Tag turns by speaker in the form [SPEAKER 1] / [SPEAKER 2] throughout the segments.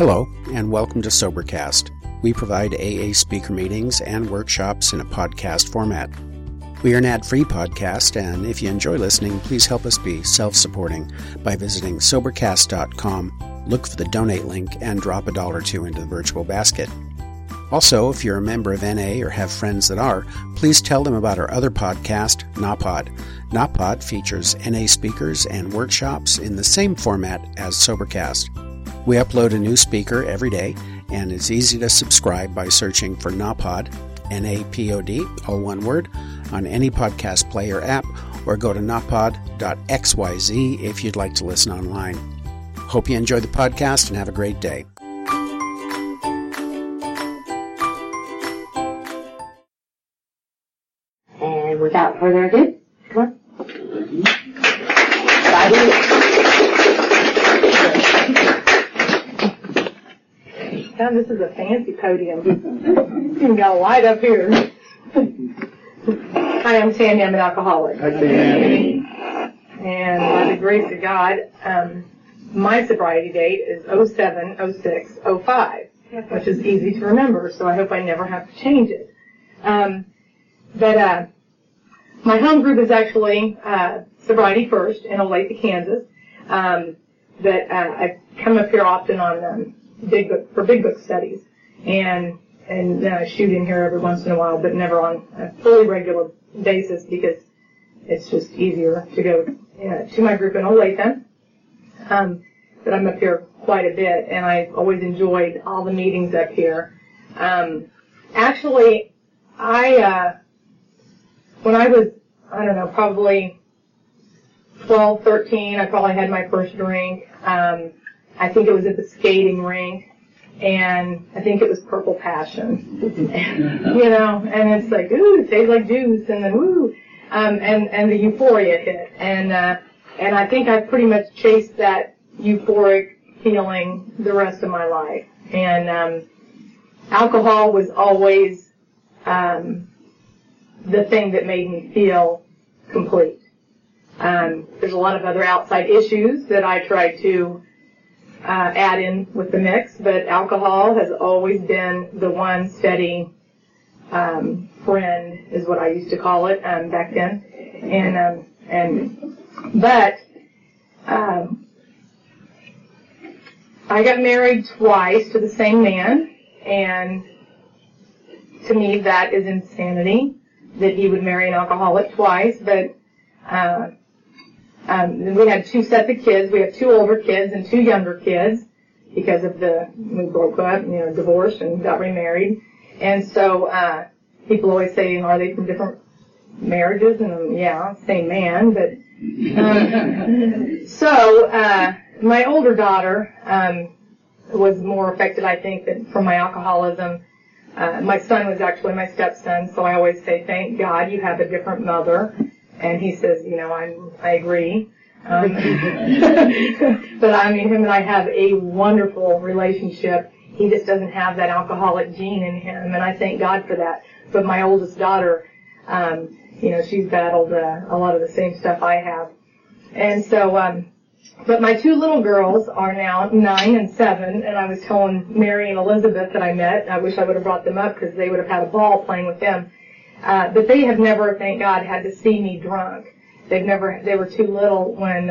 [SPEAKER 1] Hello, and welcome to Sobercast. We provide AA speaker meetings and workshops in a podcast format. We are an ad-free podcast, and if you enjoy listening, please help us be self-supporting by visiting Sobercast.com, look for the donate link, and drop $1 or $2 into the virtual basket. Also, if you're a member of NA or have friends that are, please tell them about our other podcast, NAPOD. NAPOD features NA speakers and workshops in the same format as Sobercast. We upload a new speaker every day, and it's easy to subscribe by searching for NAPOD, N-A-P-O-D, all one word, on any podcast player app, or go to napod.xyz if you'd like to listen online. Hope you enjoy the podcast and have a great day.
[SPEAKER 2] And without further ado, come on.
[SPEAKER 3] Now this is a fancy podium. You got a light up here. Hi, I'm Tammy. I'm an alcoholic.
[SPEAKER 4] Hi, Tammy.
[SPEAKER 3] And by the grace of God, my sobriety date is 07/06/05, which is easy to remember, so I hope I never have to change it. But my home group is actually Sobriety First in Olathe, Kansas. But I come up here often on Big Book studies, and I shoot in here every once in a while, but never on a fully regular basis because it's just easier to go to my group in Olathe. But I'm up here quite a bit, and I've always enjoyed all the meetings up here. Actually, when I was, probably 12, 13, I probably had my first drink. I think it was at the skating rink, and I think it was Purple Passion. And it's like, ooh, it tastes like juice, and then woo, and the euphoria hit, and I think I pretty much chased that euphoric feeling the rest of my life. And alcohol was always the thing that made me feel complete. There's a lot of other outside issues that I tried to add in with the mix, but alcohol has always been the one steady friend, is what I used to call it back then. But I got married twice to the same man, and to me that is insanity that he would marry an alcoholic twice. But we had two sets of kids. We have two older kids and two younger kids because of we broke up, divorced and got remarried. And so, people always say, are they from different marriages? And yeah, same man, but, my older daughter, was more affected, I think, from my alcoholism. My son was actually my stepson, so I always say, thank God you have a different mother. And he says, I agree. But him and I have a wonderful relationship. He just doesn't have that alcoholic gene in him, and I thank God for that. But my oldest daughter, she's battled a lot of the same stuff I have. And so, but my two little girls are now 9 and 7, and I was telling Mary and Elizabeth that I met. I wish I would have brought them up because they would have had a ball playing with them. But they have never, thank God, had to see me drunk. They were too little when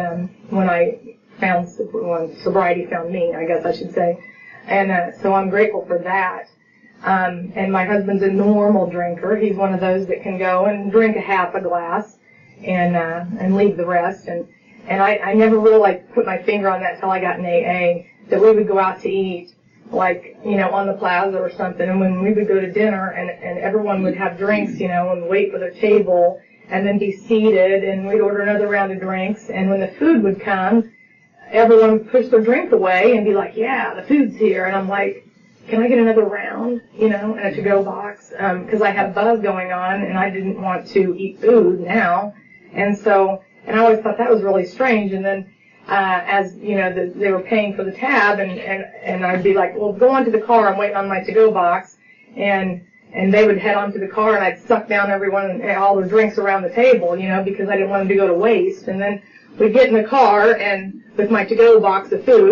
[SPEAKER 3] sobriety found me, I guess I should say. And, so I'm grateful for that. And my husband's a normal drinker. He's one of those that can go and drink a half a glass and leave the rest. And I never really put my finger on that until I got in AA, that we would go out to eat, on the plaza or something, and when we would go to dinner and everyone would have drinks, and wait for their table and then be seated, and we'd order another round of drinks, and when the food would come, everyone would push their drink away and be like, yeah, the food's here, and I'm like, can I get another round, in a to-go box, because I had buzz going on, and I didn't want to eat food now, and I always thought that was really strange, and then as they were paying for the tab, and I'd be like, well, go on to the car, I'm waiting on my to-go box, and they would head on to the car, and I'd suck down all the drinks around the table, because I didn't want them to go to waste. And then we'd get in the car, and with my to-go box of food,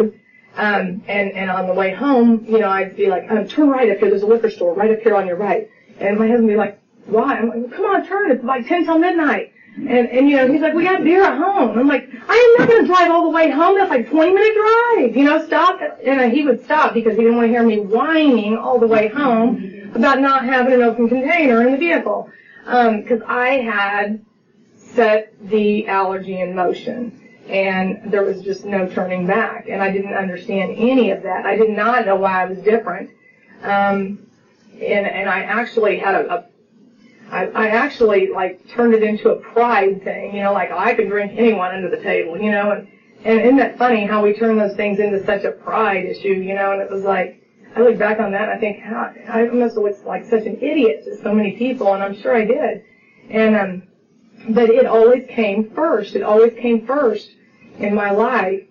[SPEAKER 3] And on the way home, I'd be like, turn right up here. There's a liquor store right up here on your right. And my husband would be like, why? I'm like, come on, turn. It's like 10 till midnight. And he's like, we got beer at home. I'm like, I am not going to drive all the way home. That's like 20-minute drive. Stop. And he would stop because he didn't want to hear me whining all the way home about not having an open container in the vehicle. Because I had set the allergy in motion. And there was just no turning back. And I didn't understand any of that. I did not know why I was different. And I actually had I actually turned it into a pride thing, like I could drink anyone under the table, and isn't that funny how we turn those things into such a pride issue, and it was like, I look back on that and I think, I must have looked like such an idiot to so many people, and I'm sure I did. And, but it always came first. It always came first in my life.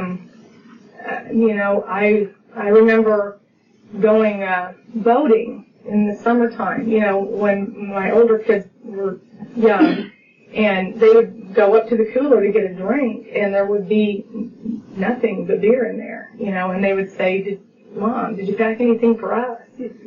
[SPEAKER 3] I remember going, boating in the summertime, when my older kids were young, and they would go up to the cooler to get a drink, and there would be nothing but beer in there, and they would say, Mom, did you pack anything for us?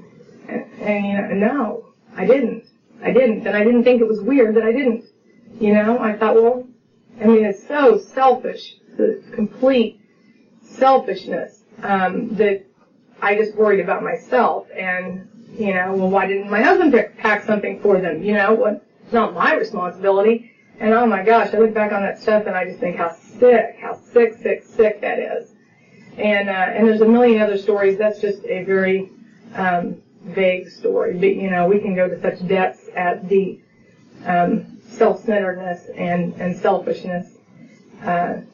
[SPEAKER 3] And no, I didn't, and I didn't think it was weird that I didn't, I thought, well, it's so selfish, the complete selfishness, that I just worried about myself, and well, why didn't my husband pack something for them? It's not my responsibility. And oh my gosh, I look back on that stuff and I just think how sick that is. And there's a million other stories. That's just a very, vague story. But, we can go to such depths at the, self-centeredness and selfishness. And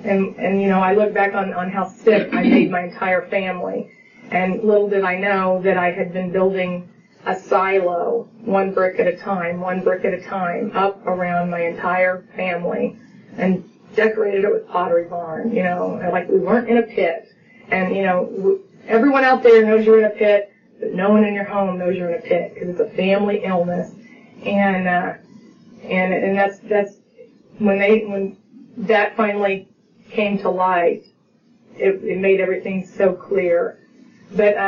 [SPEAKER 3] I look back on how sick I made my entire family. And little did I know that I had been building a silo, one brick at a time, up around my entire family, and decorated it with Pottery Barn, like we weren't in a pit. And, everyone out there knows you're in a pit, but no one in your home knows you're in a pit, because it's a family illness. And that's, when that finally came to light, it made everything so clear. But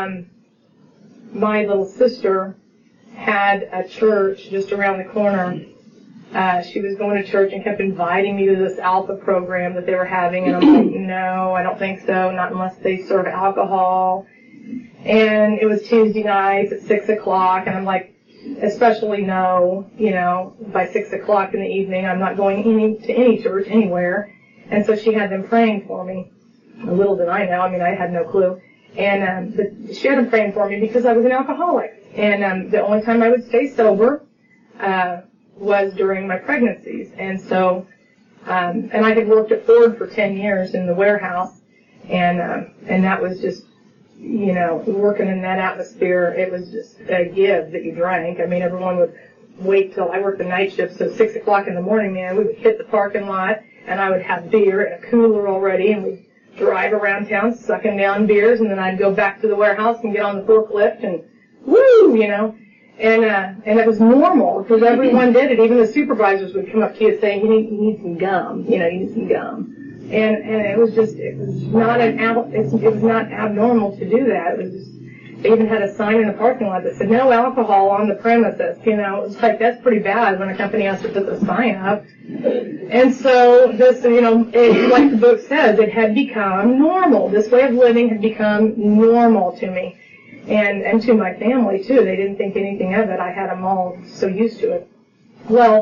[SPEAKER 3] my little sister had a church just around the corner. She was going to church and kept inviting me to this Alpha program that they were having, and I'm like, no, I don't think so, not unless they serve alcohol. And it was Tuesday nights at 6 o'clock, and I'm like, especially no, by 6 o'clock in the evening, I'm not going to any church anywhere. And so she had them praying for me. Little did I know, I had no clue. And but she had them praying for me because I was an alcoholic. And the only time I would stay sober was during my pregnancies. And so, and I had worked at Ford for 10 years in the warehouse, and that was just, working in that atmosphere, it was just a give that you drank. Everyone would wait till I worked the night shift, so 6 o'clock in the morning, man, we would hit the parking lot, and I would have beer in a cooler already, and we'd drive around town sucking down beers, and then I'd go back to the warehouse and get on the forklift and woo, and it was normal because everyone did it. Even the supervisors would come up to you saying, you need some gum, you need some gum. And it was not abnormal to do that. It was just, they even had a sign in the parking lot that said, no alcohol on the premises. It was like, that's pretty bad when a company has to put the sign up. And so this, like the book says, it had become normal. This way of living had become normal to me. And to my family too. They didn't think anything of it. I had them all so used to it. Well,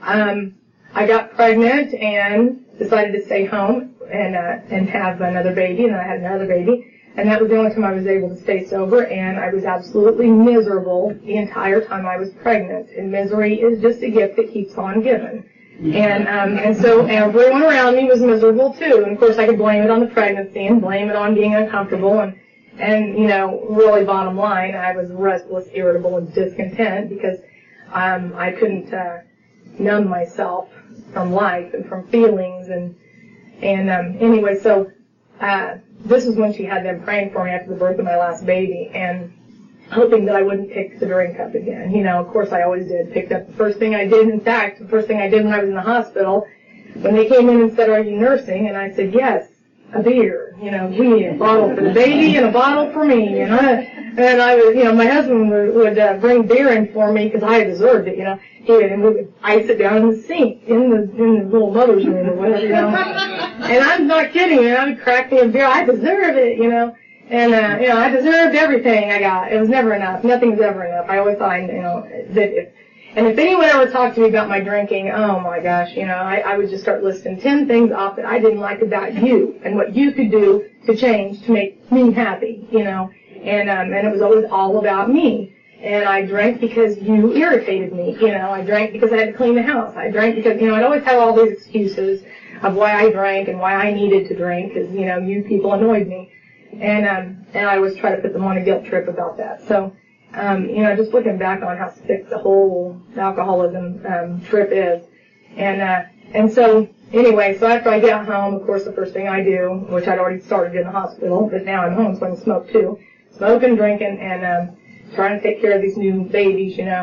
[SPEAKER 3] I got pregnant and decided to stay home and have another baby, and I had another baby. And that was the only time I was able to stay sober, and I was absolutely miserable the entire time I was pregnant. And misery is just a gift that keeps on giving. And so everyone around me was miserable too. And of course I could blame it on the pregnancy and blame it on being uncomfortable, and really bottom line, I was restless, irritable, and discontent because I couldn't numb myself from life and from feelings, and anyway, so this is when she had them praying for me after the birth of my last baby, and hoping that I wouldn't pick the drink up again. Of course I always did. Picked up the first thing I did. In fact, the first thing I did when I was in the hospital, when they came in and said, are you nursing? And I said, yes. a beer, we need a bottle for the baby and a bottle for me, and I would, my husband would bring beer in for me because I deserved it, he would ice it down in the sink, in the little mother's room or whatever, and I'm not kidding, I would crack me a beer, I deserve it, and, I deserved everything I got. It was never enough. Nothing's ever enough. I always thought, if anyone ever talked to me about my drinking, oh my gosh, I would just start listing 10 things off that I didn't like about you and what you could do to change to make me happy, and it was always all about me. And I drank because you irritated me, I drank because I had to clean the house. I drank because, I'd always have all these excuses of why I drank and why I needed to drink because, you people annoyed me. And I always try to put them on a guilt trip about that. So, just looking back on how sick the whole alcoholism, trip is. And so, anyway, so after I get home, of course, the first thing I do, which I'd already started in the hospital, but now I'm home so I can smoke too. Smoking, drinking, and, trying to take care of these new babies, and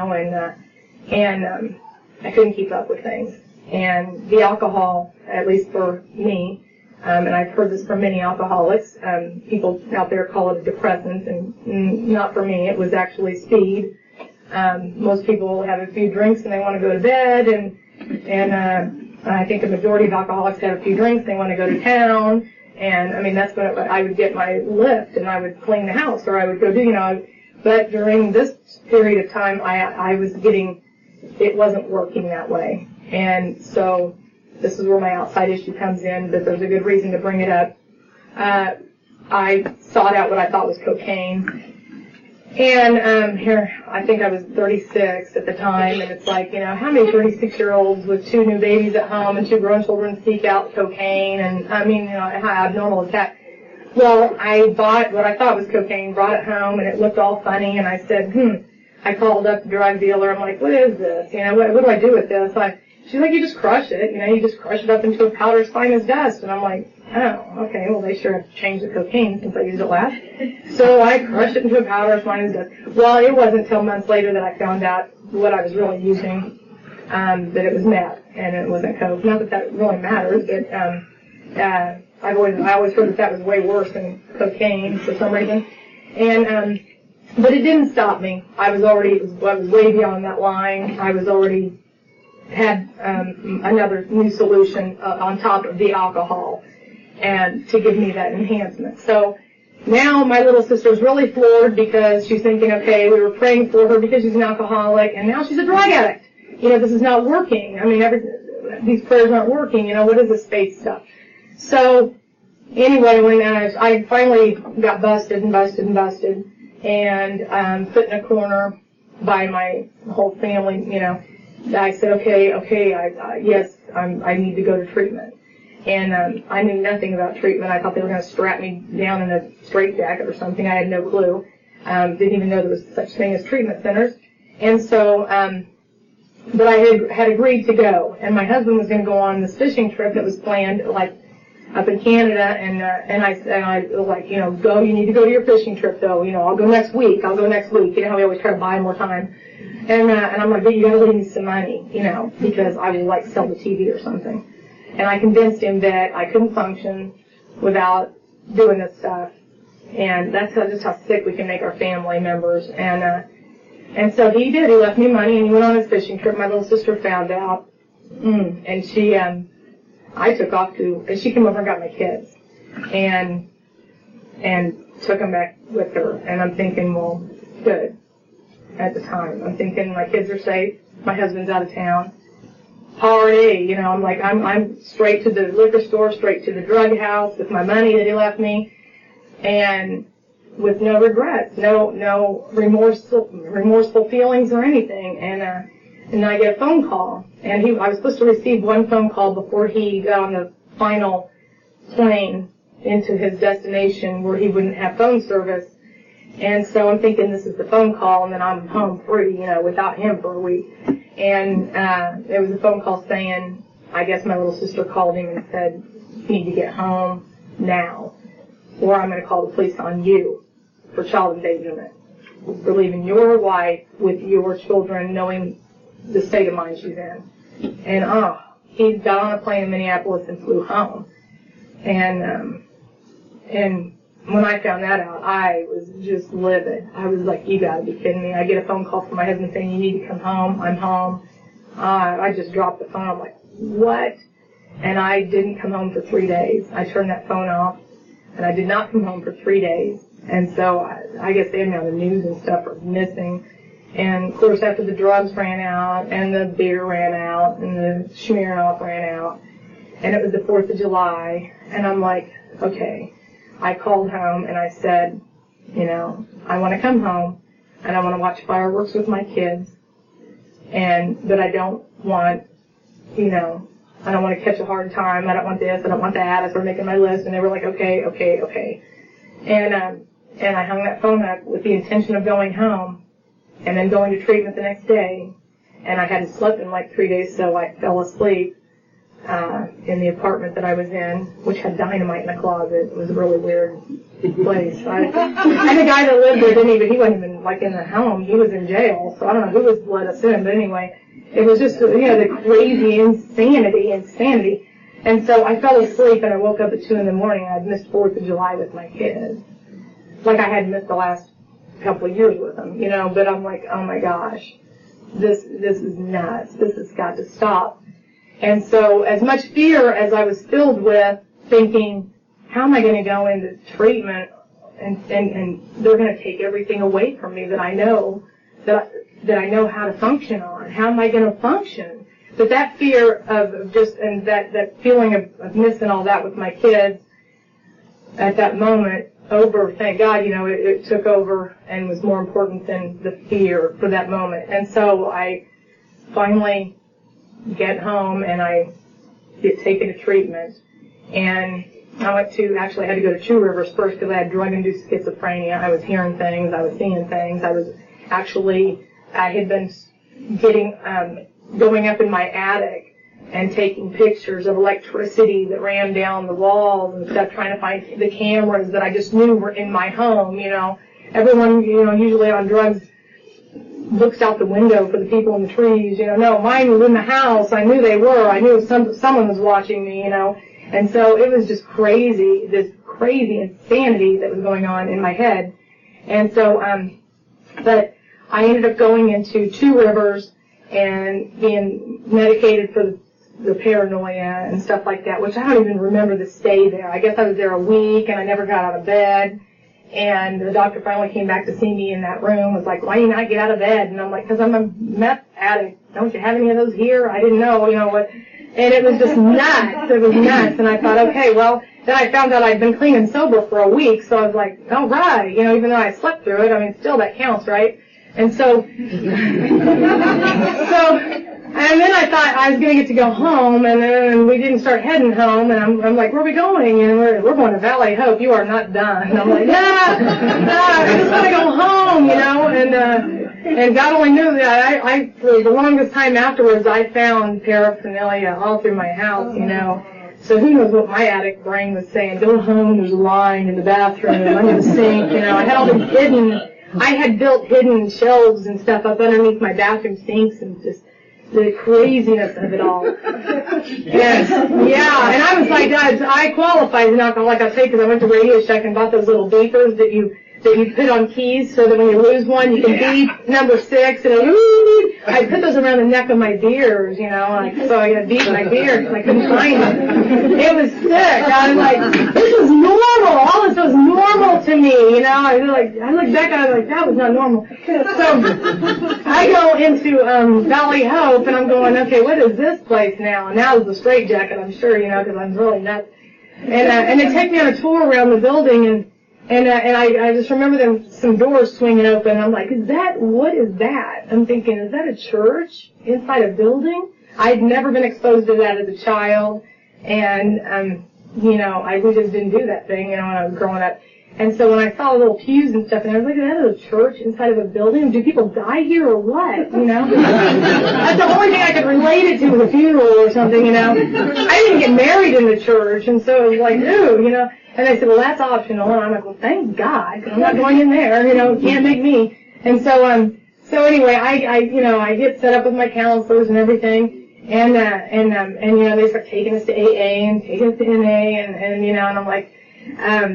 [SPEAKER 3] I couldn't keep up with things. And the alcohol, at least for me, and I've heard this from many alcoholics, people out there call it a depressant, and not for me, it was actually speed. Most people have a few drinks and they want to go to bed, and I think the majority of alcoholics have a few drinks, they want to go to town, and that's when I would get my lift, and I would clean the house, or I would go do, but during this period of time, I was it wasn't working that way, and so this is where my outside issue comes in, but there's a good reason to bring it up. I sought out what I thought was cocaine. And here, I think I was 36 at the time, and it's like, how many 36-year-olds with 2 new babies at home and 2 grown children seek out cocaine and, have normal attack. Well, I bought what I thought was cocaine, brought it home, and it looked all funny, and I said, I called up the drug dealer. I'm like, what is this? What do I do with this? She's like, you just crush it. You just crush it up into a powder as fine as dust. And I'm like, oh, okay, well, they sure have to change the cocaine since I used it last. So I crushed it into a powder as fine as dust. Well, it wasn't until months later that I found out what I was really using, that it was meth, and it wasn't coke. Not that really matters, but I always heard that was way worse than cocaine for some reason. And but it didn't stop me. I was way beyond that line. I was already had another new solution on top of the alcohol, and to give me that enhancement. So now my little sister's really floored because she's thinking, okay, we were praying for her because she's an alcoholic, and now she's a drug addict. This is not working. These prayers aren't working. What is this faith stuff? So anyway, when I finally got busted, and put in a corner by my whole family, I said, okay, yes, I need to go to treatment. And I knew nothing about treatment. I thought they were going to strap me down in a straitjacket or something. I had no clue. Didn't even know there was such thing as treatment centers. And so, but I had agreed to go. And my husband was going to go on this fishing trip that was planned, up in Canada, and I was like, go, you need to go to your fishing trip though, I'll go next week, how we always try to buy more time. And I'm like, but you gotta leave me some money, because I would sell the TV or something. And I convinced him that I couldn't function without doing this stuff. And that's just how sick we can make our family members. And so he did, he left me money and he went on his fishing trip. My little sister found out, and she, I took off and she came over and got my kids, and took them back with her. And I'm thinking, well, good. At the time, I'm thinking my kids are safe, my husband's out of town. Party, I'm straight to the liquor store, straight to the drug house with my money that he left me, and with no regrets, no remorseful feelings or anything. And I get a phone call, and I was supposed to receive one phone call before he got on the final plane into his destination where he wouldn't have phone service. And so I'm thinking this is the phone call, and then I'm home free, without him for a week. And there was a phone call saying, I guess my little sister called him and said, you need to get home now, or I'm going to call the police on you for child endangerment, for leaving your wife with your children, knowing the state of mind she's in. And he got on a plane in Minneapolis and flew home. And And when I found that out, I was just livid. I was like, you gotta be kidding me. I get a phone call from my husband saying, you need to come home. I'm home. I just dropped the phone. I'm like, what? And I didn't come home for 3 days. I turned that phone off, and I did not come home for 3 days. And so I guess they had me on the news and stuff for missing. And, of course, after the drugs ran out, and the beer ran out, and the Smirnoff ran out, and it was the 4th of July, and I'm like, okay. I called home, and I said, you know, I want to come home, and I want to watch fireworks with my kids, but I don't want, you know, I don't want to catch a hard time, I don't want this, I don't want that. I started making my list, and they were like, okay. And I hung that phone up with the intention of going home, and then going to treatment the next day. And I hadn't slept in like 3 days, so I fell asleep in the apartment that I was in, which had dynamite in the closet. It was a really weird place. And the guy that lived there he wasn't even like in the home. He was in jail, so I don't know who let us in. But anyway, it was just, you know, the crazy insanity. And so I fell asleep, and I woke up at 2 in the morning, and I'd missed 4th of July with my kids. Like I hadn't missed the last couple of years with them, you know, but I'm like, oh my gosh, this is nuts. This has got to stop. And so as much fear as I was filled with, thinking, how am I going to go into treatment and they're going to take everything away from me that I know how to function on? How am I going to function? But that fear of just, and that feeling of missing all that with my kids at that moment, thank God, you know, it took over and was more important than the fear for that moment. And so I finally get home, and I get taken to treatment. And I had to go to Two Rivers first because I had drug-induced schizophrenia. I was hearing things, I was seeing things. I had been going up in my attic and taking pictures of electricity that ran down the walls and stuff, trying to find the cameras that I just knew were in my home, you know. Everyone, you know, usually on drugs looks out the window for the people in the trees, you know. No, mine was in the house. I knew they were. I knew someone was watching me, you know. And so it was just crazy, this crazy insanity that was going on in my head. And so, but I ended up going into Two Rivers and being medicated for the paranoia and stuff like that, which I don't even remember the stay there. I guess I was there a week, and I never got out of bed. And the doctor finally came back to see me in that room, was like, why do you not get out of bed? And I'm like, because I'm a meth addict. Don't you have any of those here? I didn't know, you know what. And it was just nuts. It was nuts. And I thought, okay, well, then I found out I'd been clean and sober for a week, so I was like, all right, you know, even though I slept through it, I mean, still that counts, right? And so, and then I thought I was going to get to go home, and then we didn't start heading home, and I'm like, where are we going? And we're going to Valley Hope. You are not done. And I'm like, I just want to go home, you know, and God only knew that I for the longest time afterwards, I found paraphernalia all through my house, you know. So who knows what my addict brain was saying. Go home, there's a line in the bathroom, under the sink, you know. I had all these I had built hidden shelves and stuff up underneath my bathroom sinks, and just the craziness of it all. Yes, yeah, and I was like, guys, I qualify as an alcoholic, I'll say, because I went to Radio Shack and bought those little beepers that you put on keys so that when you lose one, you can beep number 6, and I put those around the neck of my beers, you know, so I got to beep my beers, and I couldn't find it. It was sick. I was like, this is normal. All this was normal to me, you know. I looked back and I was like, that was not normal. So I go into Valley Hope, and I'm going, okay, what is this place now? And now it's a straitjacket, I'm sure, you know, because I'm really nuts. And they take me on a tour around the building, and I just remember some doors swinging open. I'm like, what is that? I'm thinking, is that a church inside a building? I'd never been exposed to that as a child, and you know, we just didn't do that thing, you know, when I was growing up. And so when I saw little pews and stuff, and I was like, that is a church inside of a building? Do people die here or what, you know? That's the only thing I could relate it to, was a funeral or something, you know? I didn't get married in the church, and so it was like, ooh, you know? And they said, well, that's optional. And I'm like, well, thank God, because I'm not going in there, you know, can't make me. And so anyway, I get set up with my counselors and everything. And you know, they start taking us to AA and taking us to NA, and you know, and I'm like,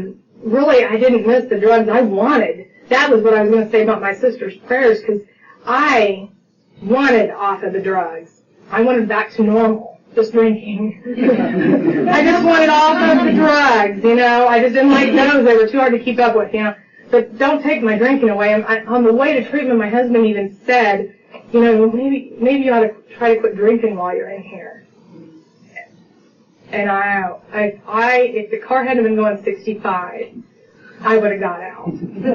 [SPEAKER 3] really, I didn't miss the drugs. That was what I was going to say about my sister's prayers, because I wanted off of the drugs. I wanted back to normal, just drinking. I just wanted off of the drugs, I just didn't like those. They were too hard to keep up with, But don't take my drinking away. On the way to treatment, my husband even said, maybe you ought to try to quit drinking while you're in here. And if the car hadn't been going 65, I would have got out.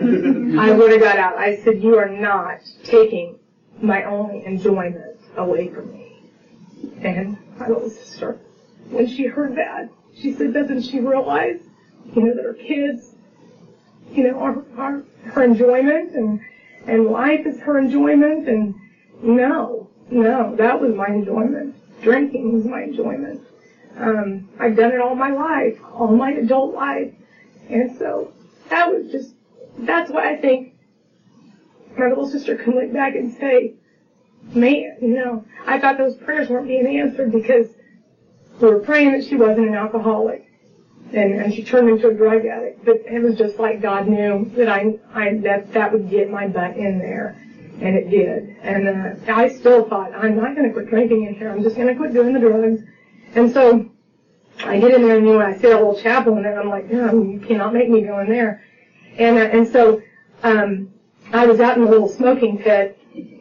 [SPEAKER 3] I said, you are not taking my only enjoyment away from me. And my little sister, when she heard that, she said, doesn't she realize, that her kids, are her enjoyment, and life is her enjoyment? And no, that was my enjoyment. Drinking was my enjoyment. I've done it all my life, all my adult life. And so that's why I think my little sister can look back and say, man, I thought those prayers weren't being answered because we were praying that she wasn't an alcoholic and she turned into a drug addict. But it was just like God knew that that would get my butt in there. And it did. And I still thought, I'm not going to quit drinking in here. I'm just going to quit doing the drugs. And so I get in there, and I see a little chapel in there. I'm like, you cannot make me go in there. And so I was out in the little smoking pit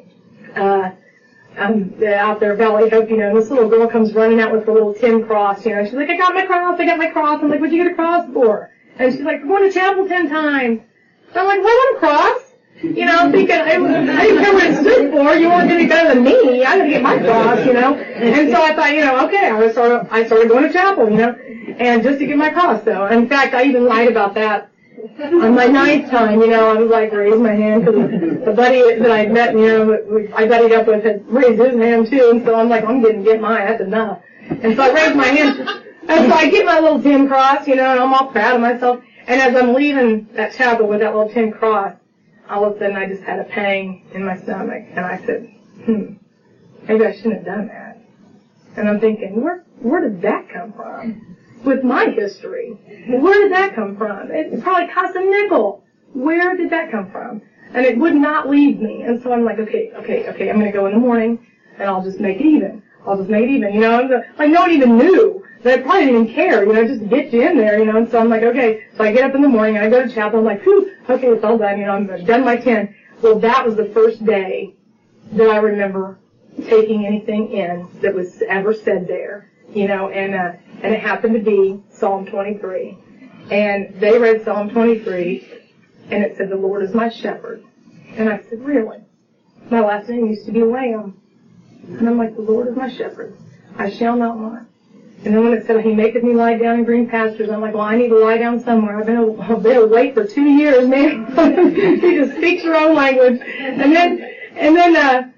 [SPEAKER 3] out there, Valley Hope, and this little girl comes running out with her little tin cross. She's like, I got my cross. I'm like, what'd you get a cross for? And she's like, we're going to chapel 10 times. So I'm like, what a cross? Thinking, I didn't care what it stood for. You weren't going to be better than me. I got to get my cross, And so I thought, okay, I started going to chapel, and just to get my cross, though. In fact, I even lied about that. On my 9th time, I was like, raised my hand, because the buddy that I'd met, I buddied up with had raised his hand, too. And so I'm like, I'm going to get mine. That's enough. And so I raised my hand. And so I get my little tin cross, and I'm all proud of myself. And as I'm leaving that chapel with that little tin cross, all of a sudden I just had a pang in my stomach, and I said, maybe I shouldn't have done that. And I'm thinking, where did that come from? With my history, where did that come from? It probably cost a nickel. Where did that come from? And it would not leave me. And so I'm like, okay, I'm going to go in the morning, and I'll just make it even. Like no one even knew. They probably didn't even care, just to get you in there, and so I'm like, okay. So I get up in the morning, and I go to chapel, I'm like, whew, okay, it's all done, I'm done my 10. Well, that was the first day that I remember taking anything in that was ever said there, and it happened to be Psalm 23. And they read Psalm 23, and it said, the Lord is my shepherd. And I said, really? My last name used to be Lamb. And I'm like, the Lord is my shepherd. I shall not want. And then when it said, he maketh me lie down in green pastures, I'm like, well, I need to lie down somewhere. I've been awake for 2 years, man. He just speaks your own language. And then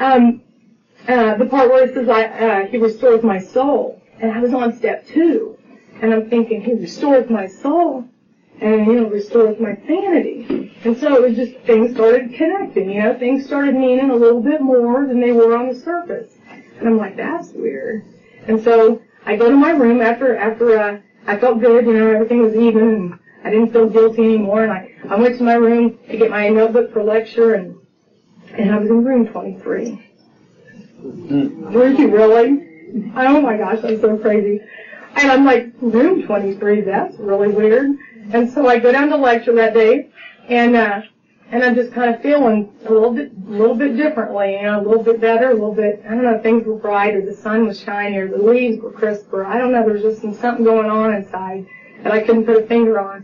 [SPEAKER 3] the part where it says, he restores my soul. And I was on step 2. And I'm thinking, he restores my soul. And, restores my sanity. And so it was just, things started connecting, things started meaning a little bit more than they were on the surface. And I'm like, that's weird. And so I go to my room after I felt good, everything was even, and I didn't feel guilty anymore, and I went to my room to get my notebook for lecture, and I was in room 23. Were you really? Oh my gosh, that's so crazy. And I'm like, room 23, that's really weird. And so I go down to lecture that day, and I'm just kind of feeling a little bit differently, a little bit better, a little bit, I don't know, things were brighter, the sun was shinier, the leaves were crisper, I don't know, there was just something going on inside that I couldn't put a finger on.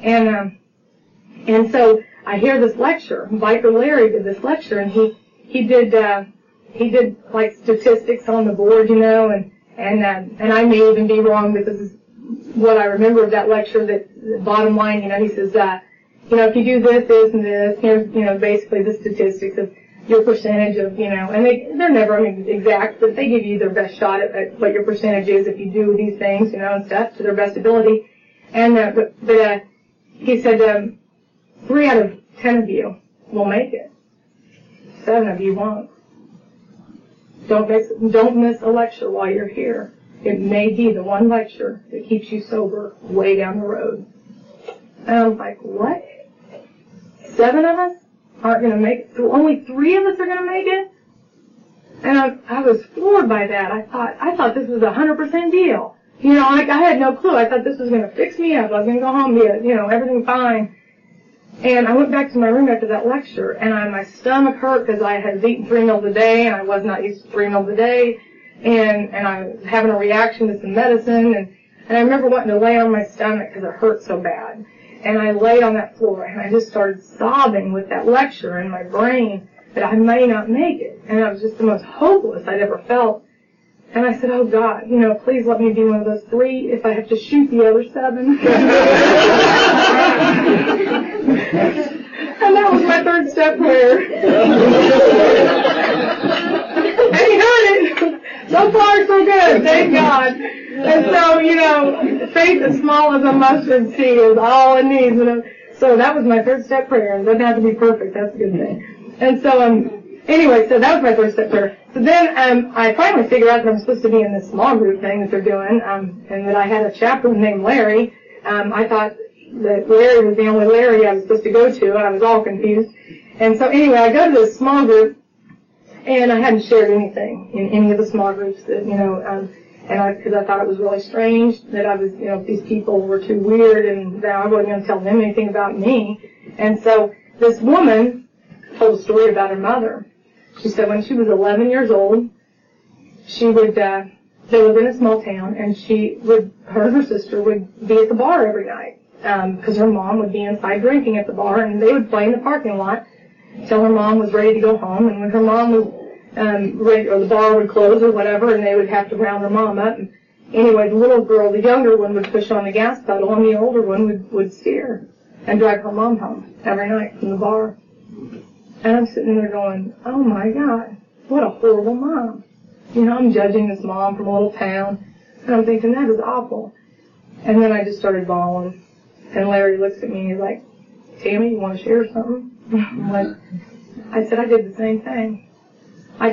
[SPEAKER 3] And so I hear this lecture, Viper Larry did this lecture, and he did like statistics on the board, and I may even be wrong, but this is what I remember of that lecture, that the bottom line, he says, if you do this, this, and this, here's, basically the statistics of your percentage of, and they're never exact, but they give you their best shot at what your percentage is if you do these things, and stuff to their best ability. And, but he said, 3 out of 10 of you will make it. 7 of you won't. Don't miss a lecture while you're here. It may be the one lecture that keeps you sober way down the road. And I was like, what? 7 of us aren't going to make it? Only 3 of us are going to make it? And I was floored by that. I thought this was a 100% deal. You know, I had no clue. I thought this was going to fix me up. I was going to go home and be, everything fine. And I went back to my room after that lecture, and my stomach hurt because I had eaten 3 meals a day, and I was not used to 3 meals a day. And I was having a reaction to some medicine, and I remember wanting to lay on my stomach because it hurt so bad. And I laid on that floor, and I just started sobbing with that lecture in my brain that I may not make it. And it was just the most hopeless I'd ever felt. And I said, oh, God, please let me be one of those 3 if I have to shoot the other 7. And that was my 3rd step prayer. And he heard it. So far, so good. Thank God. And so, faith as small as a mustard seed is all it needs. So that was my 3rd step prayer. It doesn't have to be perfect. That's a good thing. And so, anyway, so that was my 3rd step prayer. So then I finally figured out that I'm supposed to be in this small group thing that they're doing, and that I had a chaplain named Larry. I thought that Larry was the only Larry I was supposed to go to, and I was all confused. And so anyway, I go to this small group, and I hadn't shared anything in any of the small groups that, because I thought it was really strange that I was, these people were too weird and that I wasn't going to tell them anything about me. And so this woman told a story about her mother. She said when she was 11 years old, she would, they lived in a small town, and her and her sister would be at the bar every night, because her mom would be inside drinking at the bar, and they would play in the parking lot till her mom was ready to go home. And when her mom was ready, or the bar would close or whatever, and they would have to round her mom up. And anyway, the little girl, the younger one, would push on the gas pedal, and the older one would steer and drive her mom home every night from the bar. And I'm sitting there going, oh my God, what a horrible mom. I'm judging this mom from a little town, and I'm thinking, that is awful. And then I just started bawling. And Larry looks at me and he's like, Tammy, you want to share something? I said, I did the same thing. I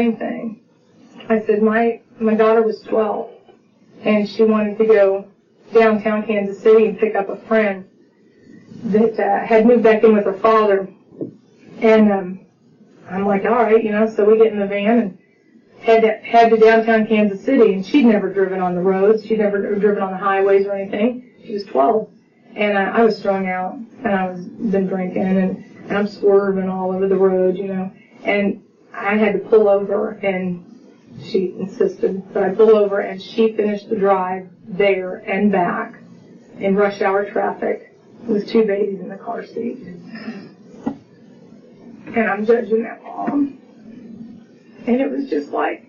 [SPEAKER 3] said, my daughter was 12, and she wanted to go downtown Kansas City and pick up a friend that had moved back in with her father. And I'm like, all right, so we get in the van and head to downtown Kansas City, and she'd never driven on the roads. She'd never driven on the highways or anything. She was 12. And I was strung out, and I was been drinking, and I'm swerving all over the road, And I had to pull over, and she insisted that I pull over, and she finished the drive there and back in rush hour traffic with 2 babies in the car seat. And I'm judging that mom. And it was just like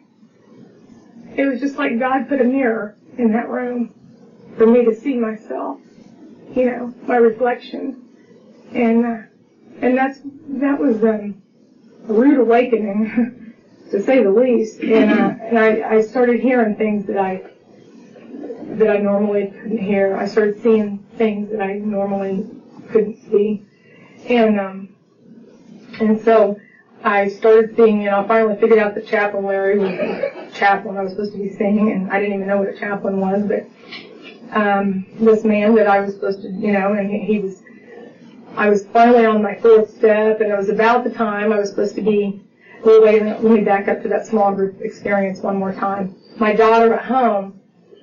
[SPEAKER 3] God put a mirror in that room for me to see myself, my reflection. And that was a rude awakening, to say the least. And I started hearing things that I normally couldn't hear. I started seeing things that I normally couldn't see. And so I started seeing, I finally figured out that Chaplain Larry was a chaplain I was supposed to be seeing, and I didn't even know what a chaplain was, but this man that I was supposed to, and I was finally on my 4th step, and it was about the time I was supposed to be, well, wait a minute, let me back up to that small group experience one more time. My daughter at home,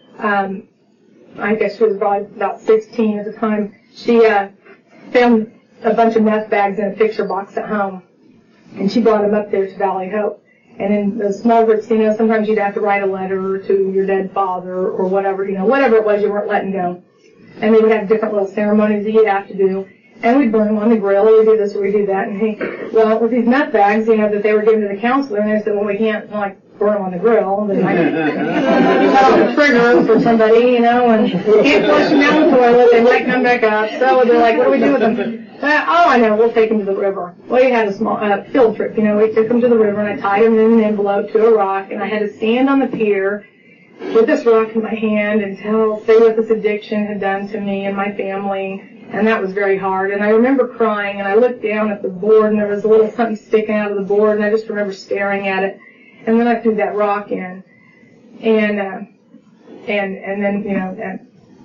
[SPEAKER 3] I guess she was probably about 16 at the time, she found a bunch of meth bags in a picture box at home, and she brought them up there to Valley Hope. And in the small groups, sometimes you'd have to write a letter to your dead father or whatever, whatever it was you weren't letting go. And they would have different little ceremonies that you'd have to do. And we'd burn them on the grill, or we'd do this, or we'd do that. And with these nut bags, that they were given to the counselor, and they said, well, we can't, burn them on the grill. They might cut off the trigger for somebody, and can't flush them down the toilet. They might come back up. So they're like, what do we do with them? I know, we'll take them to the river. Well, we had a small field trip, we took them to the river, and I tied them in an envelope to a rock, and I had to stand on the pier with this rock in my hand and say what this addiction had done to me and my family, and that was very hard. And I remember crying, and I looked down at the board, and there was a little something sticking out of the board, and I just remember staring at it, and then I threw that rock in, and then,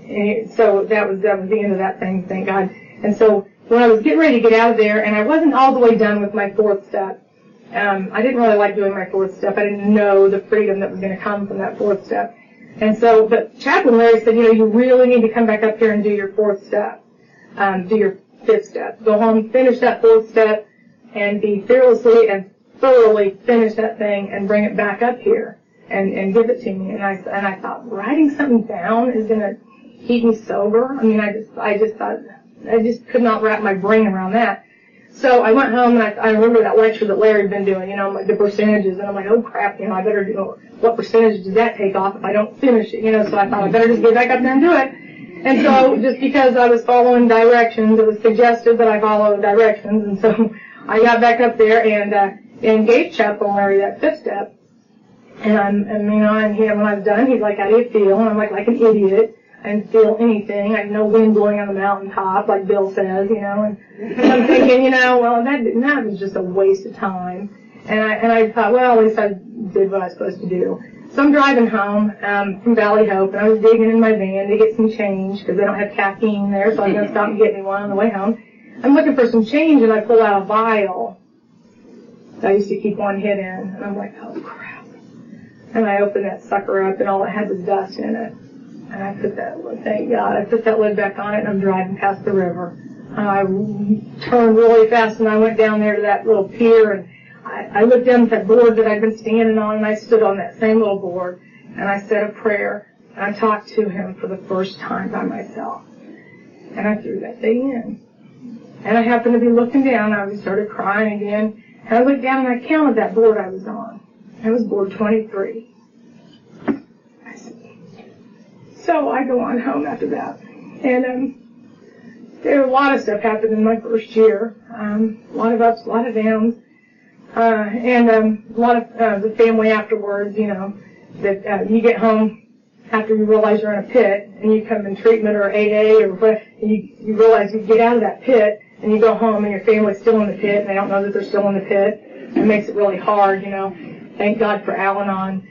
[SPEAKER 3] so that was the end of that thing, thank God. And so when I was getting ready to get out of there, and I wasn't all the way done with my 4th step, I didn't really like doing my 4th step. I didn't know the freedom that was going to come from that 4th step. And so, but Chaplain Larry said, you really need to come back up here and do your 4th step, do your 5th step. Go home, finish that 4th step, and be fearlessly and thoroughly finish that thing and bring it back up here and give it to me. And I thought, writing something down is going to keep me sober. I mean, I just thought, I just could not wrap my brain around that. So I went home, and I remember that lecture that Larry had been doing, like the percentages, and I'm like, oh crap, I better do, what percentage does that take off if I don't finish it, so I thought I better just get back up there and do it. And so just because I was following directions, it was suggested that I follow directions, and so I got back up there and gave Chaplain Larry that 5th step. And when I was done, he's like, how do you feel? And I'm like an idiot. I didn't feel anything. I had no wind blowing on the mountaintop, like Bill says, and I'm thinking, well, that was just a waste of time. And I thought, well, at least I did what I was supposed to do. So I'm driving home, from Valley Hope, and I was digging in my van to get some change, because they don't have caffeine there, so I was going to stop and get me one on the way home. I'm looking for some change, and I pull out a vial that I used to keep one hit in, and I'm like, oh crap. And I opened that sucker up, and all it had was dust in it. And I put thank God, I put that lid back on it, and I'm driving past the river. And I turned really fast, and I went down there to that little pier, and I looked down at that board that I'd been standing on, and I stood on that same little board, and I said a prayer, and I talked to him for the first time by myself. And I threw that thing in. And I happened to be looking down, and I started crying again, and I looked down, and I counted that board I was on. It was board 23. So I go on home after that. And there a lot of stuff happened in my first year. A lot of ups, a lot of downs. And a lot of the family afterwards, that you get home after you realize you're in a pit, and you come in treatment or AA or what, and you realize you get out of that pit, and you go home and your family's still in the pit, and they don't know that they're still in the pit. It makes it really hard, Thank God for Al-Anon,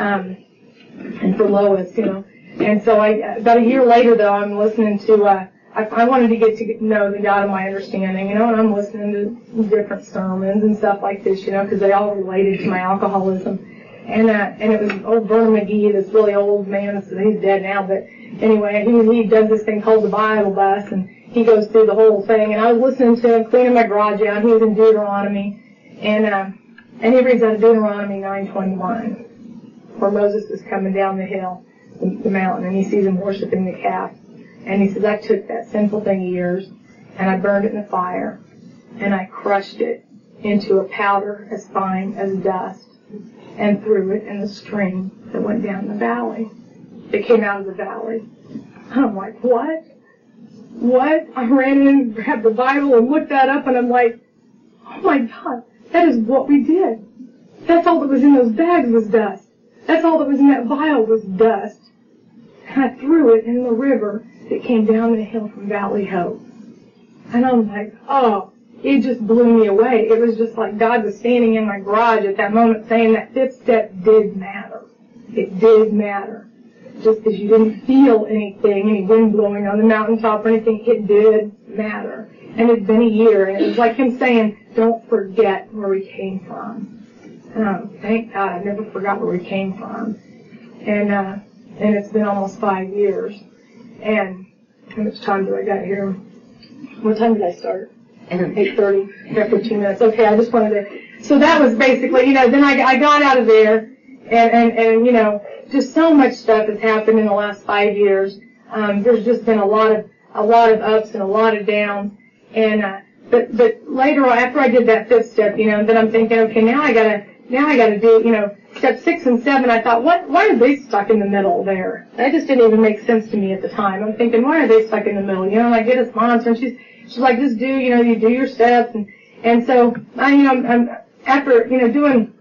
[SPEAKER 3] and for Lois, And so about a year later, though, I'm listening to, I wanted to get to know the God of my understanding, and I'm listening to different sermons and stuff like this, because they all related to my alcoholism. And it was old Vernon McGee, this really old man, so he's dead now, but anyway, he does this thing called the Bible Bus, and he goes through the whole thing, and I was listening to him, cleaning my garage out, and he was in Deuteronomy, and he reads out of Deuteronomy 9:21, where Moses is coming down the hill, the mountain, and he sees him worshiping the calf. And he says, I took that sinful thing of yours, and I burned it in the fire, and I crushed it into a powder as fine as dust, and threw it in the stream that went down the valley. It came out of the valley. I'm like, what? What? I ran in, grabbed the Bible, and looked that up, and I'm like, oh my God, that is what we did. That's all that was in those bags was dust. That's all that was in that vial was dust. And I threw it in the river that came down the hill from Valley Hope. And I'm like, oh, it just blew me away. It was just like God was standing in my garage at that moment saying that 5th step did matter. It did matter. Just because you didn't feel anything, any wind blowing on the mountaintop or anything, it did matter. And it's been a year, and it was like him saying, don't forget where we came from. Thank God, I never forgot where we came from. And it's been almost 5 years. And how much time do I got here? What time did I start? 8:30. I got 15 minutes. Okay, I just wanted to. So that was basically, then I got out of there, and just so much stuff has happened in the last 5 years. There's just been a lot of ups and a lot of downs. And but later on, after I did that 5th step, then I'm thinking, okay, now I gotta do, step 6 and 7. I thought, why are they stuck in the middle there? That just didn't even make sense to me at the time. I'm thinking, why are they stuck in the middle? And I get a sponsor, and she's like, just do, you do your steps, and so I'm after, doing,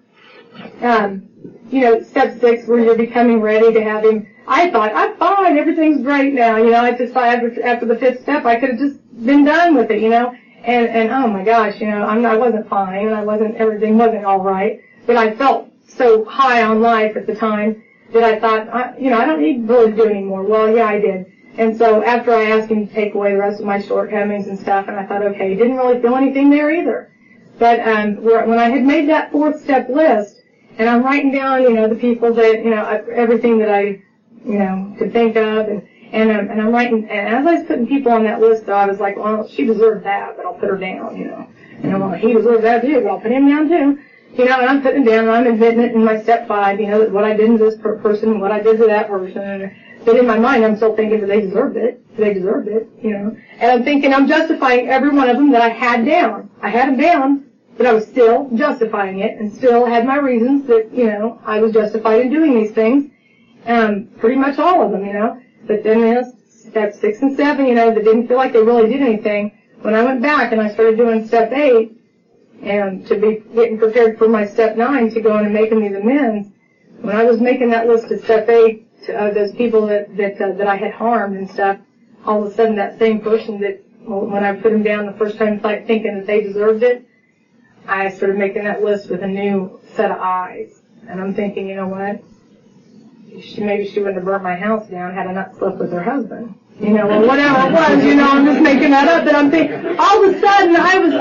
[SPEAKER 3] step 6 where you're becoming ready to have him. I thought, I'm fine, everything's great now, I just thought after the 5th step, I could have just been done with it, and oh my gosh, I wasn't fine, and everything wasn't all right, but I felt so high on life at the time that I thought, I don't need really to do anymore. Well, yeah, I did. And so after I asked him to take away the rest of my shortcomings and stuff, and I thought, okay, didn't really feel anything there either. But when I had made that 4th step list, and I'm writing down, the people that, everything that I, could think of, and I'm writing, and as I was putting people on that list, though, I was like, well, she deserved that, but I'll put her down, And I'm like, he deserves that too, but I'll put him down too. And I'm putting it down, and I'm admitting it in my step 5, what I did to this person, what I did to that person, but in my mind, I'm still thinking that they deserved it, And I'm thinking I'm justifying every one of them that I had down. I had them down, but I was still justifying it, and still had my reasons that, I was justified in doing these things. Pretty much all of them, But then, step 6 and 7, that didn't feel like they really did anything. When I went back and I started doing step 8, and to be getting prepared for my step 9 to go in and making these amends, when I was making that list of step 8, those people that I had harmed and stuff, all of a sudden that same person that, when I put them down the first time thinking that they deserved it, I started making that list with a new set of eyes. And I'm thinking, you know what? Maybe she wouldn't have burnt my house down had I not slept with her husband. Or whatever it was, I'm just making that up. And I'm thinking, all of a sudden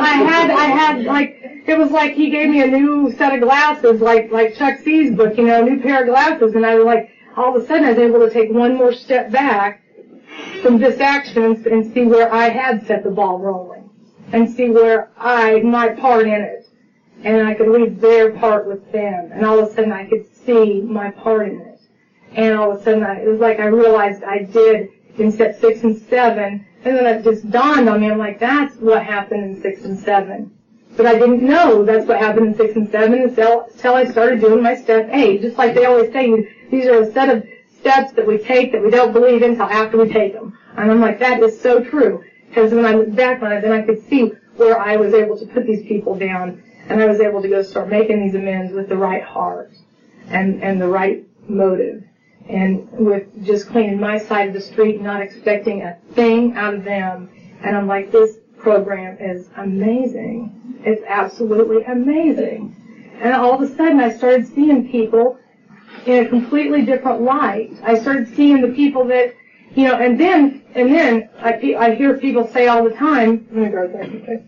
[SPEAKER 3] it was like he gave me a new set of glasses, like Chuck C's book, a new pair of glasses. And I was like, all of a sudden I was able to take one more step back from this action and see where I had set the ball rolling. And see where my part in it. And I could leave their part with them. And all of a sudden I could see my part in it. And all of a sudden it was like I realized I did in step 6 and 7. And then it just dawned on me. I'm like, that's what happened in 6 and 7. But I didn't know that's what happened in 6 and 7 until I started doing my step 8. Just like they always say, these are a set of steps that we take that we don't believe in until after we take them. And I'm like, that is so true. Because when I look back on it, then I could see where I was able to put these people down, and I was able to go start making these amends with the right heart and the right motive, and with just cleaning my side of the street, not expecting a thing out of them. And I'm like, this program is amazing. It's absolutely amazing. And all of a sudden, I started seeing people in a completely different light. I started seeing the people that, and then I hear people say all the time, let me go there, okay?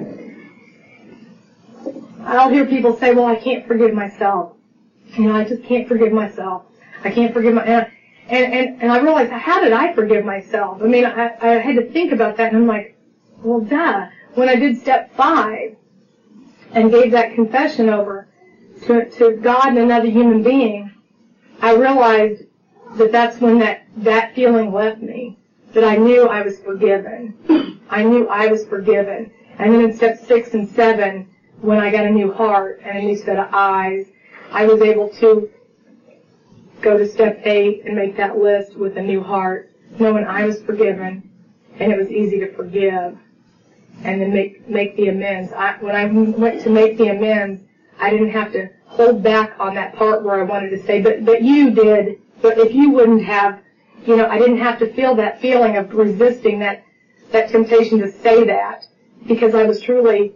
[SPEAKER 3] I'll hear people say, well, I can't forgive myself. I just can't forgive myself. I can't forgive and I realized, how did I forgive myself? I mean, I had to think about that, and I'm like, well, duh. When I did step 5 and gave that confession over to God and another human being, I realized that that's when that feeling left me, that I knew I was forgiven. I knew I was forgiven. And then in step 6 and 7, when I got a new heart and a new set of eyes, I was able to go to step 8 and make that list with a new heart, knowing I was forgiven, and it was easy to forgive, and then make the amends. When I went to make the amends, I didn't have to hold back on that part where I wanted to say, but you did, but if you wouldn't have, I didn't have to feel that feeling of resisting that temptation to say that, because I was truly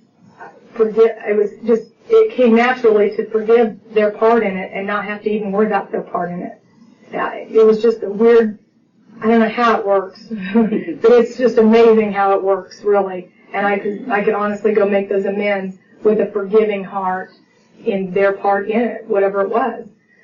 [SPEAKER 3] it came naturally to forgive their part in it and not have to even worry about their part in it. It was just a weird, I don't know how it works, but it's just amazing how it works, really. And I could honestly go make those amends with a forgiving heart in their part in it, whatever it was.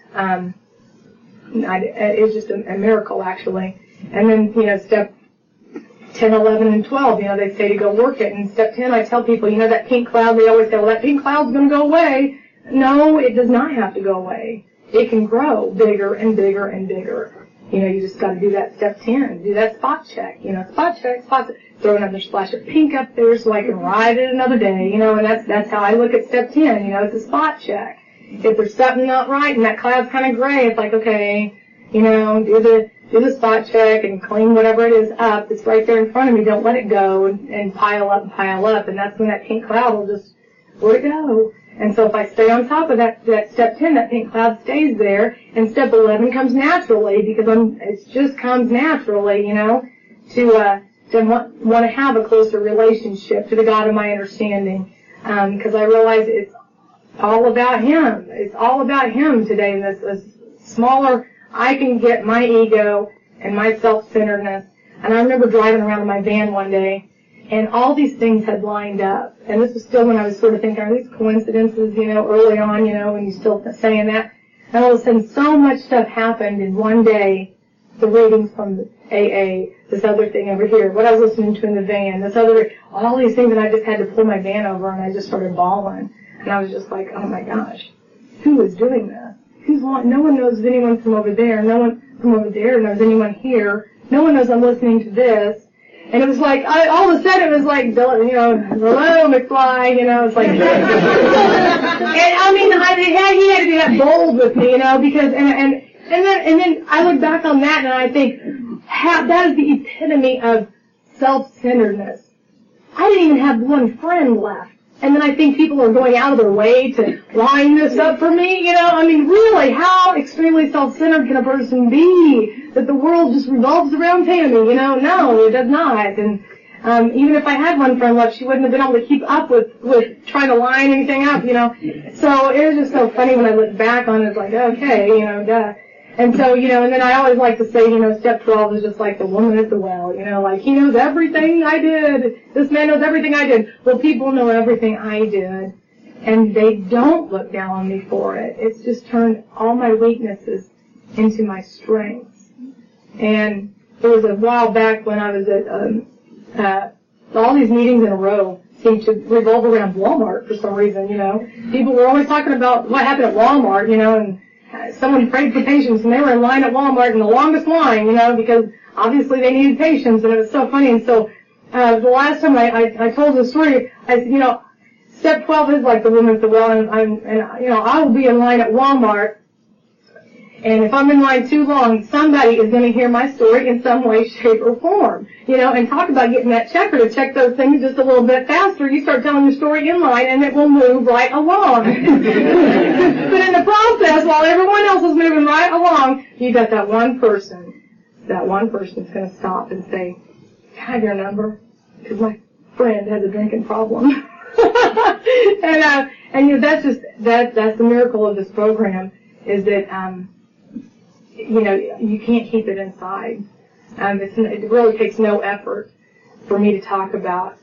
[SPEAKER 3] It was just a miracle, actually. And then, step 10, 11, and 12, they say to go work it. And step 10, I tell people, that pink cloud, they always say, well, that pink cloud's going to go away. No, it does not have to go away. It can grow bigger and bigger and bigger. You just got to do that step 10, do that spot check. Spot check, throw another splash of pink up there so I can ride it another day. And that's how I look at step 10. It's a spot check. If there's something not right and that cloud's kind of gray, it's like, okay, do the spot check and clean whatever it is up. It's right there in front of me. Don't let it go and pile up and pile up. And that's when that pink cloud will just, where'd it go? And so if I stay on top of that step 10, that pink cloud stays there. And step 11 comes naturally because it just comes naturally, to want to have a closer relationship to the God of my understanding. Because I realize it's all about Him. It's all about Him today. And this smaller, I can get my ego and my self-centeredness. And I remember driving around in my van one day, and all these things had lined up. And this was still when I was sort of thinking, are these coincidences, early on, when you're still saying that. And all of a sudden, so much stuff happened in one day. The readings from the AA, this other thing over here, what I was listening to in the van, all these things, and I just had to pull my van over, and I just started bawling. And I was just like, oh my gosh, who is doing this? No one knows anyone from over there. No one from over there knows anyone here. No one knows I'm listening to this. And it was like, all of a sudden it was like, hello, McFly, it's like, and I mean, he had to be that bold with me, because, and then I look back on that and I think, that is the epitome of self-centeredness. I didn't even have one friend left. And then I think people are going out of their way to line this up for me, I mean, really, how extremely self-centered can a person be that the world just revolves around Tammy, No, it does not. And even if I had one friend left, she wouldn't have been able to keep up with trying to line anything up, So it was just so funny when I look back on it, it's like, okay, duh. And so, and then I always like to say, step 12 is just like the woman at the well, like he knows everything I did. This man knows everything I did. Well, people know everything I did, and they don't look down on me for it. It's just turned all my weaknesses into my strengths. And there was a while back when I was at, all these meetings in a row seemed to revolve around Walmart for some reason, People were always talking about what happened at Walmart, and someone prayed for patients, and they were in line at Walmart in the longest line, because obviously they needed patients, and it was so funny. And so the last time I told the story, I said, step 12 is like the woman at the well, and I will be in line at Walmart, and if I'm in line too long, somebody is going to hear my story in some way, shape, or form, and talk about getting that checker to check those things just a little bit faster. You start telling your story in line, and it will move right along. But in the process, while everyone else is moving right along, you got that one person. That one person's going to stop and say, "Can I have your number? Because my friend has a drinking problem." And that's the miracle of this program, is that you can't keep it inside. It really takes no effort for me to talk about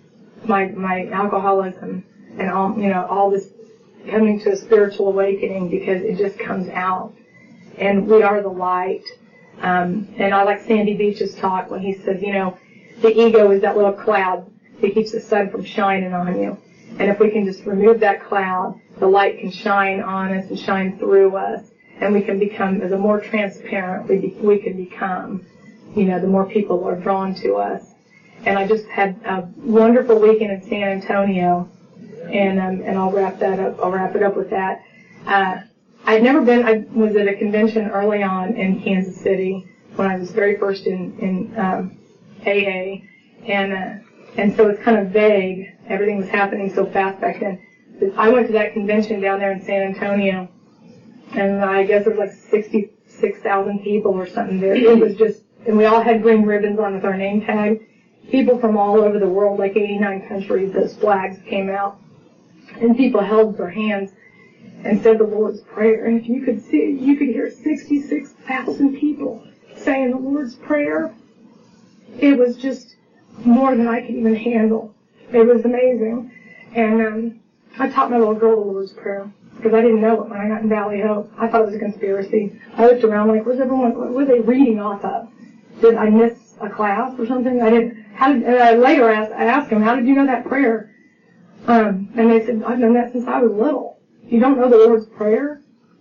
[SPEAKER 3] my alcoholism and all this coming to a spiritual awakening, because it just comes out. And we are the light. And I like Sandy Beach's talk when he says, the ego is that little cloud that keeps the sun from shining on you. And if we can just remove that cloud, the light can shine on us and shine through us. And we can become, the more transparent we can become, the more people are drawn to us. And I just had a wonderful weekend in San Antonio, and I'll wrap it up with that. I'd never been, I was at a convention early on in Kansas City when I was very first in AA, and so it's kind of vague. Everything was happening so fast back then. But I went to that convention down there in San Antonio, and I guess there was like 66,000 people or something there. It was just, and we all had green ribbons on with our name tag. People from all over the world, like 89 countries, those flags came out, and people held their hands and said the Lord's Prayer. And if you could see, you could hear 66,000 people saying the Lord's Prayer. It was just more than I could even handle. It was amazing. And I taught my little girl the Lord's Prayer, because I didn't know it when I got in Valley Hope. I thought it was a conspiracy. I looked around like, where's everyone, what were they reading off of? Did I miss a class or something? Later I asked them, how did you know that prayer? And they said, I've known that since I was little. You don't know the Lord's Prayer?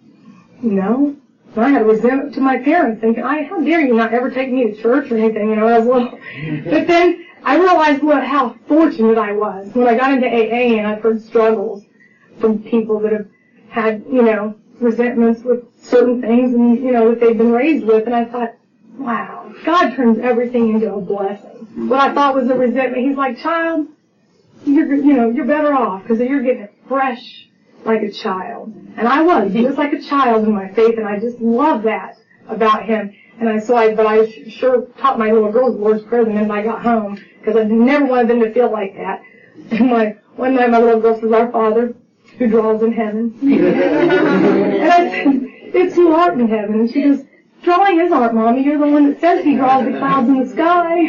[SPEAKER 3] No. And I had a resentment to my parents, thinking, how dare you not ever take me to church or anything, when I was little. But then I realized how fortunate I was when I got into AA, and I've heard struggles from people that have had, resentments with certain things, and, that they've been raised with, and I thought, wow, God turns everything into a blessing. What I thought was a resentment, He's like, child, you're better off, because you're getting it fresh like a child. And I was just like a child in my faith, and I just love that about Him. And I sure taught my little girls the Lord's Prayer the minute I got home, because I never wanted them to feel like that. And one night my little girl says, Our Father, who dwells in heaven. And I said, it's who art in heaven. And she goes, drawing his art, Mommy. You're the one that says he draws the clouds in the sky.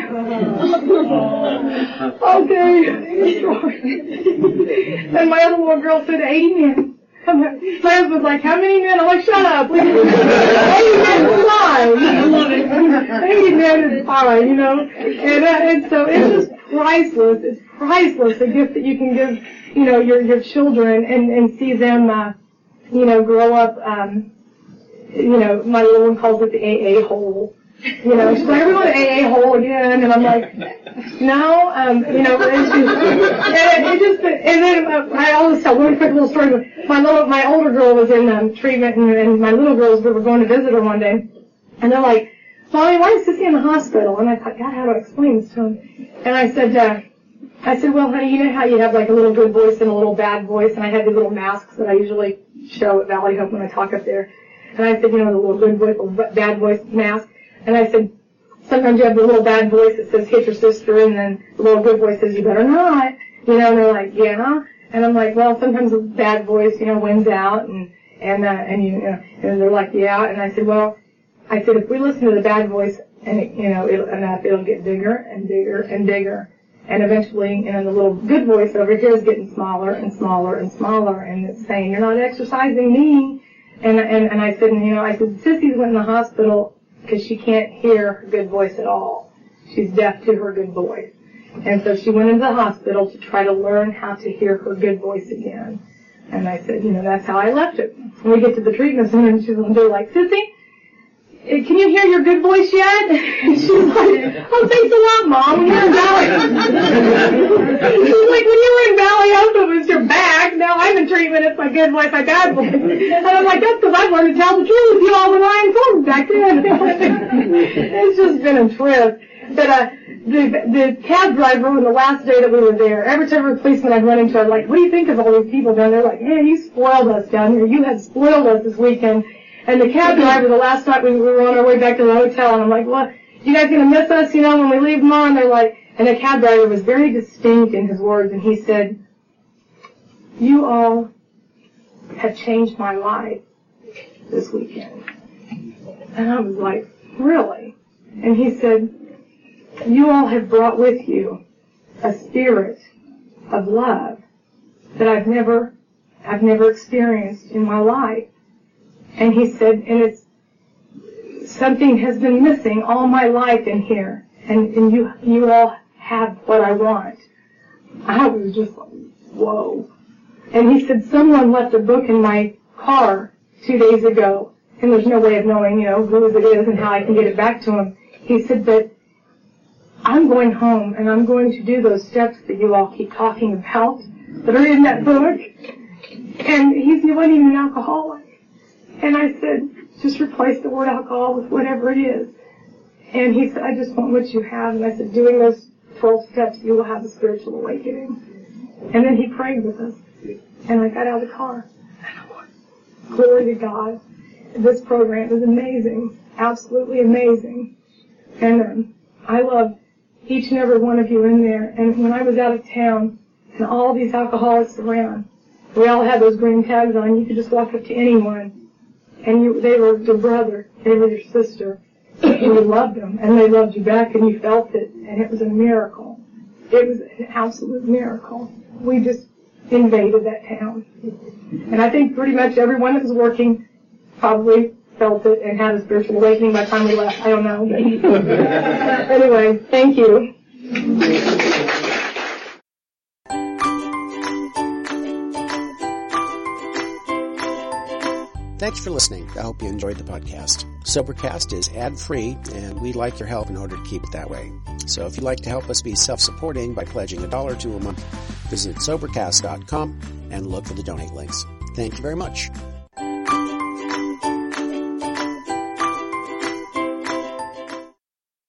[SPEAKER 3] Okay. And my other little girl said 80 men. My husband's like, how many men? I'm like, shut up. 80 men is fine. I love it. 80 men is fine, you know. And so it's just priceless. It's priceless, the gift that you can give, you know, your children and see them, you know, grow up, you know, my little one calls it the AA hole. You know, she's like, everyone AA hole again, and I'm like, no, you know, and then I always tell one quick little story. My older girl was in treatment, and my little girls were going to visit her one day, and they're like, Mommy, why is Sissy in the hospital? And I thought, God, how do I explain this to them? And I said, well, honey, you know how you have like a little good voice and a little bad voice, and I had these little masks that I usually show at Valley Hope when I talk up there. And I said, you know, the little good voice, the bad voice mask. And I said, sometimes you have the little bad voice that says, hit your sister, and then the little good voice says, you better not. You know, and they're like, yeah. And I'm like, well, sometimes the bad voice, you know, wins out, and you know, and they're like, yeah. And I said, well, if we listen to the bad voice, and it, you know, it'll get bigger and bigger and bigger. And eventually, you know, the little good voice over here is getting smaller and smaller and smaller, and it's saying, you're not exercising me. And I said, you know, Sissy's went in the hospital because she can't hear her good voice at all. She's deaf to her good voice. And so she went into the hospital to try to learn how to hear her good voice again. And I said, you know, that's how I left it. When we get to the treatment center, and they're like, Sissy, can you hear your good voice yet? And she's like, oh, thanks a lot, Mom. When you were in Valley. She's like, when you were in Valley Hope, it was your back. Now I'm in treatment, it's my good voice, my bad voice. And I'm like, that's because I've learned to tell the truth, you know, when I informed back then. It's just been a trip. But the cab driver on the last day that we were there, every time a policeman I'd run into, I'd like, what do you think of all these people down there? Like, yeah, you spoiled us down here. You had spoiled us this weekend. And the cab driver, the last night we were on our way back to the hotel, and I'm like, well, you guys gonna miss us, you know, when we leave, Mom? They're like, and the cab driver was very distinct in his words, and he said, you all have changed my life this weekend. And I was like, really? And he said, you all have brought with you a spirit of love that I've never experienced in my life. And he said, and it's, something has been missing all my life in here, and you all have what I want. I was just like, whoa. And he said, someone left a book in my car 2 days ago, and there's no way of knowing, you know, who it is and how I can get it back to him. He said, but I'm going home, and I'm going to do those steps that you all keep talking about that are in that book. And he wasn't even an alcoholic. And I said, just replace the word alcohol with whatever it is. And he said, I just want what you have. And I said, doing those 12 steps, you will have a spiritual awakening. And then he prayed with us. And I got out of the car. Glory to God. This program is amazing. Absolutely amazing. And I love each and every one of you in there. And when I was out of town, and all these alcoholics around, we all had those green tags on. You could just walk up to anyone. And they were your brother, they were your sister, and you loved them, and they loved you back, and you felt it, and it was a miracle. It was an absolute miracle. We just invaded that town. And I think pretty much everyone that was working probably felt it and had a spiritual awakening by the time we left. I don't know. But anyway, thank you.
[SPEAKER 1] Thanks for listening. I hope you enjoyed the podcast. Sobercast is ad-free, and we'd like your help in order to keep it that way. So if you'd like to help us be self-supporting by pledging $1 or $2 a month, visit Sobercast.com and look for the donate links. Thank you very much.